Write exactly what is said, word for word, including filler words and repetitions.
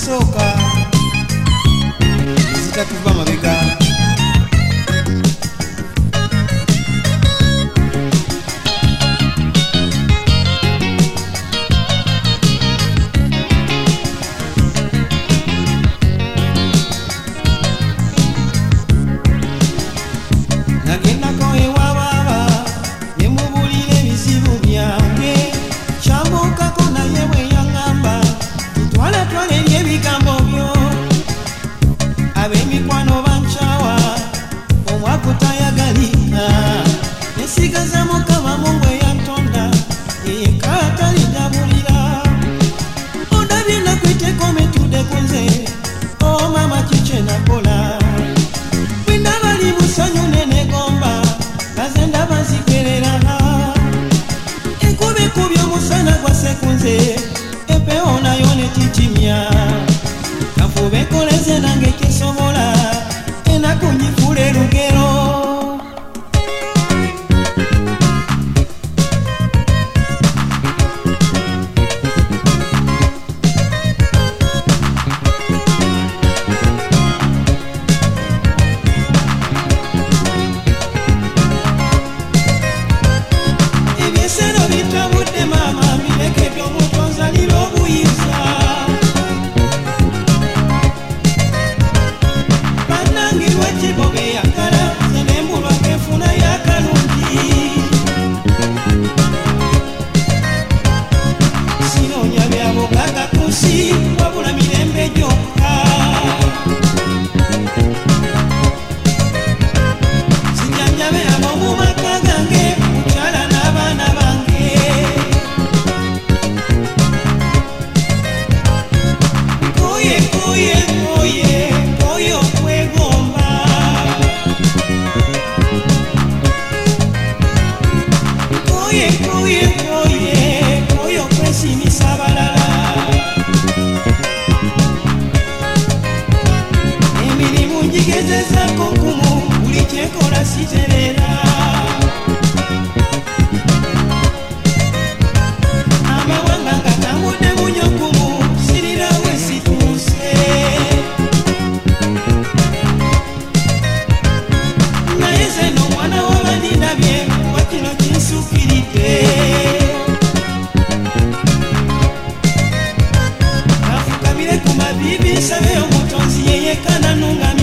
soka zitatuva mabega nagenda ko ewa baba yemubulira ebizibu byange kyambukako naye bwe yaŋŋamba twala twala eri ebigambo byo ab'emikwano bankyawa omwaka tayagalina nesigaza mukama mungu eyantonda yeka talidabulira ondabye nakwiteko metudde ku nze o mama kikye nakola bwendaba li musanyu nenegomba kaze ndaba nzikerera enkuba ekubye omusana gwase ku nze empewo nayo netitimya kafuba ekoleze nange kyesobola enaku nyifuula erugero ebyesero bitabudde mama mbireke by'omuntu onzalira obuyinza bannangirwa ekiboga eyakala ze nembulwa kenfuna yakalungi sinoonya byabogaga ku nsi wabula mirembe gyokka sinjanjabe ab'omu maka gange mukyala n'abaana bange koye koye koye koye okwegomba koye koye koye koye okwesimisa abalala emirimu ngigezezaako nkumu buli kyekola siterera amawanga ngatambudde munyokumu sirirawe situuse naye zeno omwana w'abandindabye kuba kino kinsukiridde afukamire ku mabibi nsabe omutonzi yeyekana nunga